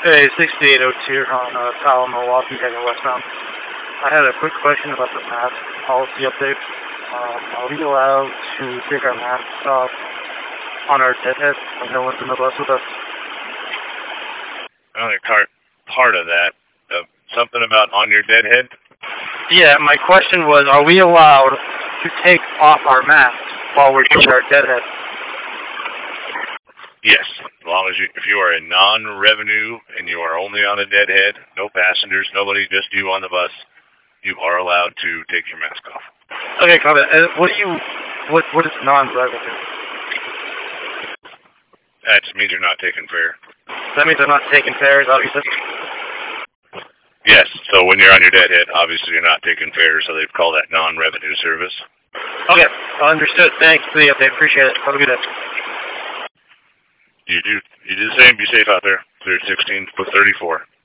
Hey, 6802 on Powell, Milwaukee, heading westbound. I had a quick question about the mask policy update. Are we allowed to take our masks off on our deadhead when no one's in the bus with us? I only part of that. Something about on your deadhead? Yeah, my question was, are we allowed to take off our masks while we're doing our deadhead? Yes, as long as if you are a non-revenue and you are only on a deadhead, no passengers, nobody, just you on the bus, you are allowed to take your mask off. Okay, comment. What is non-revenue? That just means you're not taking fare. That means I'm not taking fares, obviously. Yes, so when you're on your deadhead, obviously you're not taking fares, so they've called that non-revenue service. Okay, understood. Thanks for the update. Appreciate it. Have a good day. You do the same. Be safe out there. Clear 16, put 34.